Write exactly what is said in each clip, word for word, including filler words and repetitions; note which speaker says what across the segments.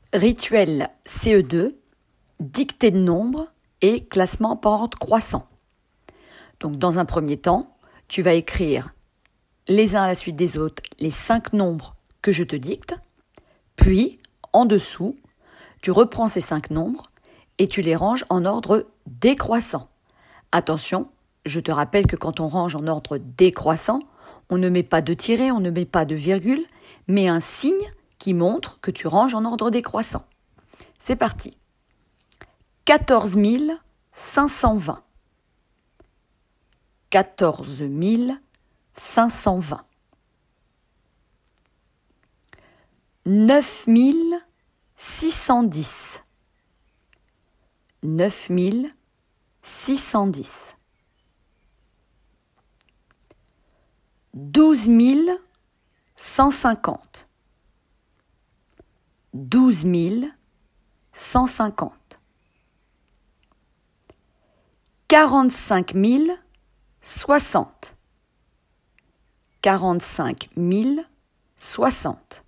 Speaker 1: Rituel C E deux, dictée de nombres et classement par ordre croissant. Donc dans un premier temps, tu vas écrire les uns à la suite des autres les cinq nombres que je te dicte, puis en dessous, tu reprends ces cinq nombres et tu les ranges en ordre décroissant. Attention, je te rappelle que quand on range en ordre décroissant, on ne met pas de tiret, on ne met pas de virgule, mais un signe qui montre que tu ranges en ordre décroissant. C'est parti. quatorze mille cinq cent vingt. quatorze mille cinq cent vingt. neuf mille six cent dix. neuf mille six cent dix. douze mille cent cinquante. douze mille cent cinquante. quarante-cinq mille soixante. quarante-cinq mille soixante.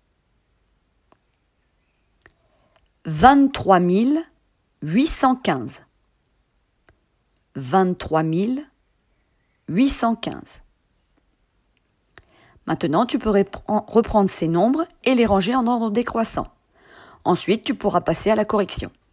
Speaker 1: vingt-trois mille huit cent quinze. vingt-trois mille huit cent quinze. Maintenant, tu peux reprendre ces nombres et les ranger en ordre décroissant. Ensuite, tu pourras passer à la correction.